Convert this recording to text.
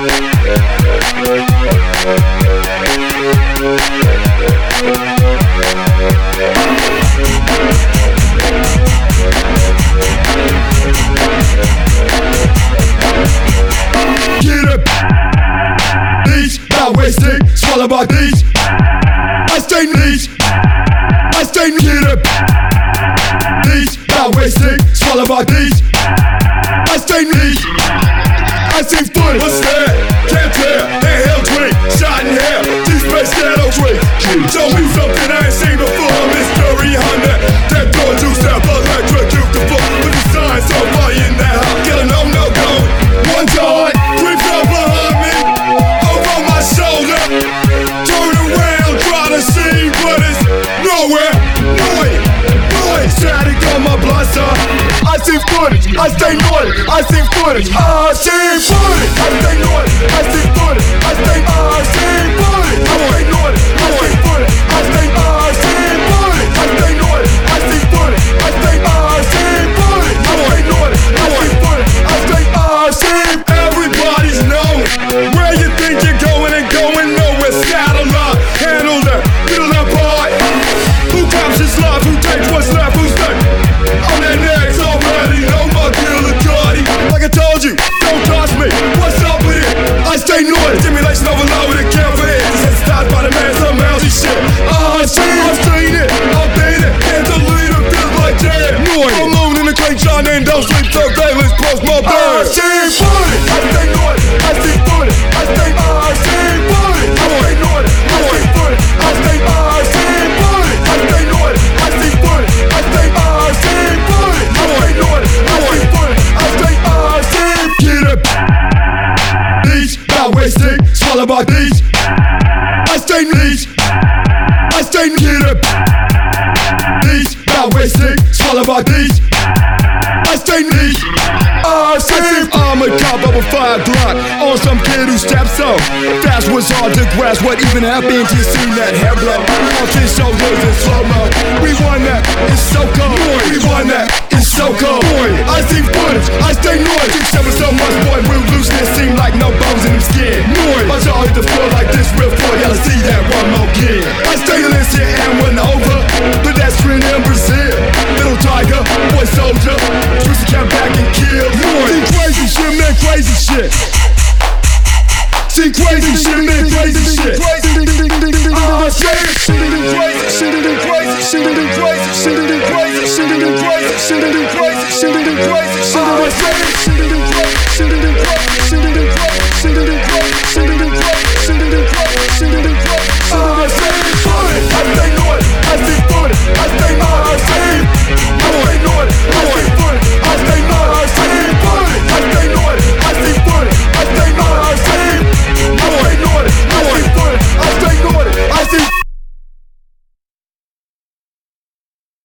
Wasting, swallow my beats. I stay neat. I stay neat. Beats, not wasting, swallow my beats. I stay neat. I see footage. What's that? Can't tell. Handheld drink, shot in hell. T-Space shadow drink. Show me something I ain't seen before. Mystery on that. That door juice, that blood electric, the fuck with the signs. Somebody in that house. Get a no going. One time, three fell behind me. Shoulder, turn around, try to see, but it's nowhere. Noise, static on my blaster. I see footage, I stay naughty. I see footage, I see footage. I stay naughty, I see footage. I stay, I see footage. I stay naughty, I see footage. I stay, I see footage. I stay naughty, I see footage. I stay, I see footage. I stay naughty, I see footage. I stay, I see. Everybody's knowing where you think you're going and going nowhere. Satellite, handle that, feel that part. Who cops his life? Who takes what's left? Who's next? On that next already, know my killer Cardi. Like I told you, don't touch me. What's up with it? I stay naughty. Stimulation overload with a care for it. Sensitized by the man, some mousy shit. I see it, I've seen it, I've been it. And the leader feels like dead. I'm moving in the crane, shine and don't sleep till day. Let's close my bed. I see footage. I stay naughty. I see footage. I stay, I see footage. I stay naughty. I see footage. I stay, I see footage. I stay naughty. I see footage. I stay, I see footage. I stay naughty. I see footage. I stay, I see. Get up. Beats, not wasting. Swallow my beats. I stay neat. I stay get up. Beats, not wasting. Swallow my beats. I stay neat. I see I'm a cop of a 5 Glock on some kid who steps up. Fast was hard to grasp what even happened. You seen that hair blow off his shoulders in slow-mo. We won that, it's so cold. We won that, it's so cold. I see footage, I stay naughty. Keep showing so much, boy, real looseness seem like no bones in his skin. Watch y'all hit the floor like this real floor. Y'all see that one more again. I stay illicit and went over. Pedestrian in Brazil. Little tiger, boy soldier. Juicy came back and killed. See crazy shit, man, crazy shit. See crazy shit, man, crazy shit. I see it. Shit it crazy, shit it crazy, shit it crazy, shit it crazy, shit it crazy, shit it crazy, shit it crazy, shit it crazy, shit it crazy, shit it crazy.